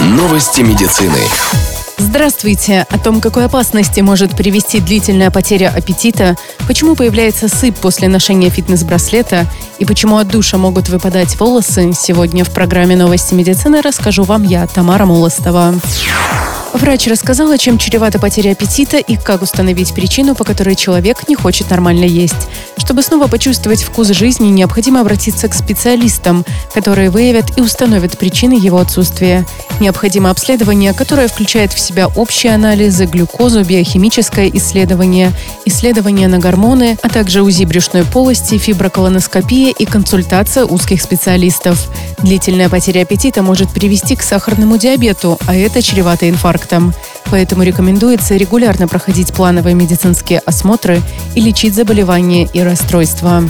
Новости медицины. Здравствуйте! О том, какой опасности может привести длительная потеря аппетита, почему появляется сыпь после ношения фитнес-браслета и почему от душа могут выпадать волосы, сегодня в программе «Новости медицины» расскажу вам я, Тамара Молостова. Врач рассказала, чем чревата потеря аппетита и как установить причину, по которой человек не хочет нормально есть. Чтобы снова почувствовать вкус жизни, необходимо обратиться к специалистам, которые выявят и установят причины его отсутствия. Необходимо обследование, которое включает в себя общие анализы, глюкозу, биохимическое исследование, исследование на гормоны, а также УЗИ брюшной полости, фиброколоноскопия и консультация узких специалистов. Длительная потеря аппетита может привести к сахарному диабету, а это чревато инфарктом. Поэтому рекомендуется регулярно проходить плановые медицинские осмотры и лечить заболевания и расстройства.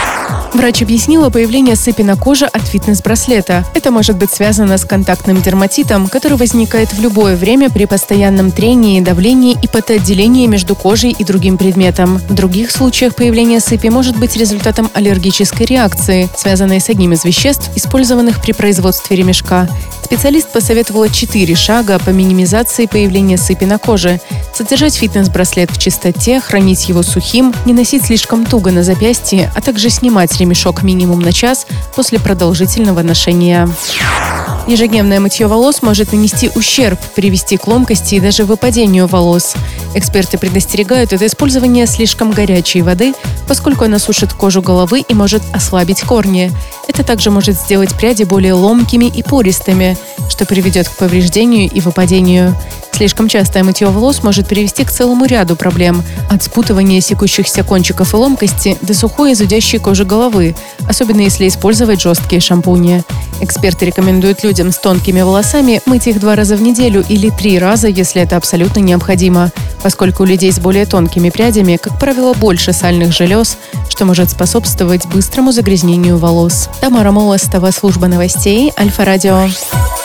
Врач объяснила появление сыпи на коже от фитнес-браслета. Это может быть связано с контактным дерматитом, который возникает в любое время при постоянном трении, давлении и потоотделении между кожей и другим предметом. В других случаях появление сыпи может быть результатом аллергической реакции, связанной с одним из веществ, использованных при производстве ремешка. Специалист посоветовала 4 шага по минимизации появления сыпи на коже. Содержать фитнес-браслет в чистоте, хранить его сухим, не носить слишком туго на запястье, а также снимать ремешок минимум на час после продолжительного ношения. Ежедневное мытье волос может нанести ущерб, привести к ломкости и даже выпадению волос. Эксперты предостерегают от использования слишком горячей воды, поскольку она сушит кожу головы и может ослабить корни. Это также может сделать пряди более ломкими и пористыми, что приведет к повреждению и выпадению. Слишком частое мытье волос может привести к целому ряду проблем – от спутывания секущихся кончиков и ломкости до сухой и зудящей кожи головы, особенно если использовать жесткие шампуни. Эксперты рекомендуют людям с тонкими волосами мыть их 2 раза в неделю или 3 раза, если это абсолютно необходимо, поскольку у людей с более тонкими прядями, как правило, больше сальных желез, что может способствовать быстрому загрязнению волос. Тамара Молостова, служба новостей, Альфа-радио.